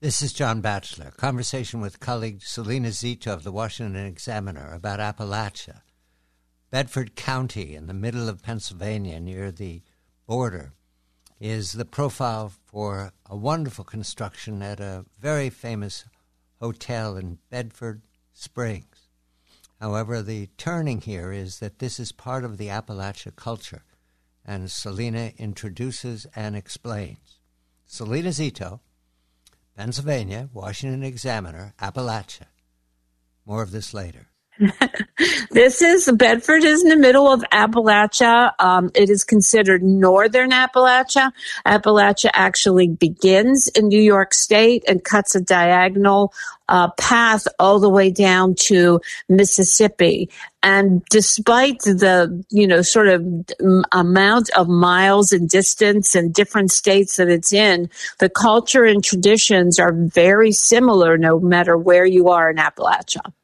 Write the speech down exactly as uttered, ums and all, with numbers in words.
This is John Batchelor. Conversation with colleague Selena Zito of the Washington Examiner about Appalachia. Bedford County, in the middle of Pennsylvania, near the border, is the profile for a wonderful construction at a very famous hotel in Bedford Springs. However, the turning here is that this is part of the Appalachia culture, and Selena introduces and explains. Selena Zito, Pennsylvania, Washington Examiner, Appalachia. More of this later. This is, Bedford is in the middle of Appalachia. Um, it is considered northern Appalachia. Appalachia actually begins in New York State and cuts a diagonal uh, path all the way down to Mississippi. And despite the, you know, sort of amount of miles and distance and different states that it's in, the culture and traditions are very similar no matter where you are in Appalachia.